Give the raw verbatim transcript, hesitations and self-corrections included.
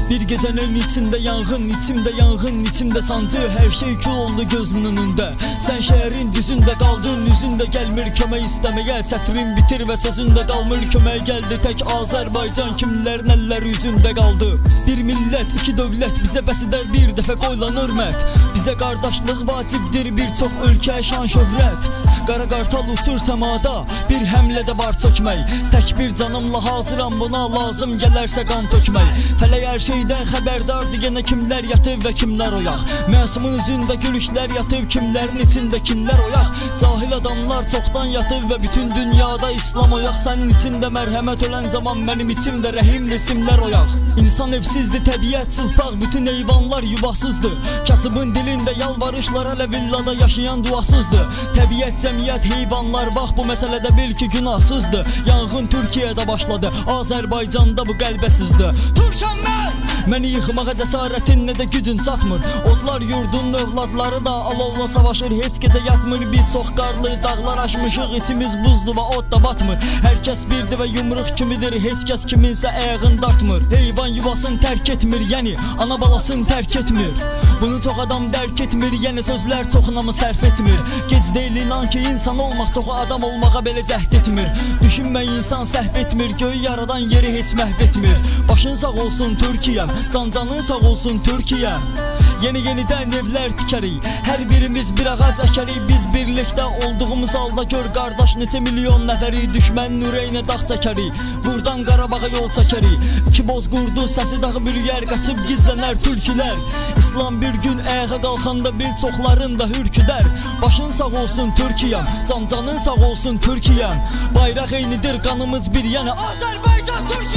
Bir gecenin içinde yangın, içimde yangın, içimde sancı. Her şey kül oldu gözünün önünde. Sen şehrin düzünde kaldın, yüzünde gelmir kömək istemeye. Sətrin bitir ve sözünde kalmır kömək. Geldi tek Azerbaycan, kimlerin eller yüzünde kaldı. Bir millet, iki devlet, bize bəs eder bir defa koylanır hürmet. Bize kardeşlik vacibdir, bir çok ülke şan şöhrət. Qara qartal uçur səmada, bir həmlədə var çökmək. Tək bir canımla hazıram buna, lazım gələrsə qan tökmək. Fələk hər şeydən xəbərdardır, yenə kimlər yatıb və kimlər oyaq. Məsumun üzündə gülüşlər yatıb, kimlərin içində kimlər oyaq. Cahil adamlar çoxdan yatıb və bütün dünyada İslam oyaq. Sənin içində mərhəmət ölən zaman mənim içimdə rəhimli simlər oyaq. İnsan evsizdir, təbiət çılpaq, bütün heyvanlar yuvasızdır. Kasıbın dilində yalvarışlar, hələ villada yaşayan duasızdır. Təbiət cəmiyyət heyvanlar, bax bu məsələdə bil ki günahsızdır. Yanğın Türkiyədə başladı, Azərbaycanda bu qəlbəsizdir. Türkəm mən! Məni yıxmağa cəsarətin nə də gücün çatmır. Odlar yurdun övladları da alovla savaşır, heç gecə yatmır. Biz çox qarlı dağlar aşmışıq, içimiz buzdur və od da batmır. Hər kəs birdir və yumruq kimidir, heç kəs kiminsə ayağını dartmır. Heyvan yuvasını tərk etmir, yəni ana balasını tərk etmir. Bunu çox adam dərk etmir, yəni sözlər çoxuna mı sərf etmir. Gec deyil inan ki insan olmaq çoxu adam olmağa belə cəhd etmir. Düşünmə insan səhv etmir, göyü yaradan yeri heç məhv etmir. Başın sağ olsun Türkiyəm, cancanın sağ olsun Türkiyəm. Yeni yenidən evlər tikərik, hər birimiz bir ağac əkərik. Biz birlikdə olduğumuz halda gör qardaş neçə milyon nəfəri. Düşmənin ürəyinə dağ çəkərik, buradan Qarabağa yol çəkərik. İki bozqurdu səsi dağı bürüyər, qaçıb gizlənər türkülər. İslam bir gün ayağa qalxanda bir çoxların da hürküdər. Başın sağ olsun Türkiyəm, cancanın sağ olsun Türkiyəm. Bayraq eynidir, qanımız bir, yəni Azərbaycan Türkiyəm.